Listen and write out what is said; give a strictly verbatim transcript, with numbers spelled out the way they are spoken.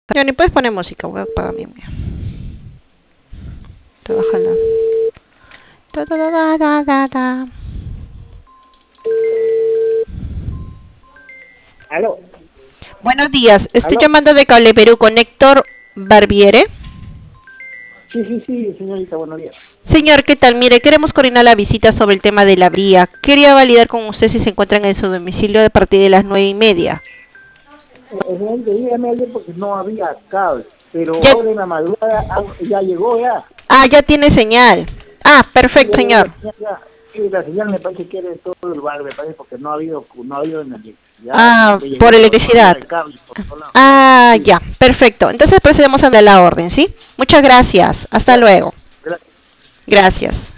Johnny, puedes poner música, voy a apagar mi mía. Te baja la. Ta, ta, ta, ta, ta, ta. Aló. Buenos días, estoy ¿Aló? llamando de Cable Perú con Héctor Barbiere. Sí, sí, sí, señorita, buenos días. Señor, ¿qué tal? Mire, queremos coordinar la visita sobre el tema de la vía. Quería validar con usted si se encuentran en su domicilio a partir de las nueve y media. Eh, Señorita, dígame ayer porque no había cable, pero Ya, ahora en la madrugada ah, ya llegó ya. ah, ya tiene señal. Ah, Sí, perfecto, ya llegó señor. la señal ya. Sí, la señal me parece que era de todo el barrio, me parece, porque no ha habido, no ha habido electricidad, sino Ah, que por llegó, pero no había electricidad. el cable por todos lados. Ah, Sí, ya, perfecto. Entonces procedemos a dar la orden, ¿sí? Muchas gracias. Hasta ya, luego. gracias. Gracias.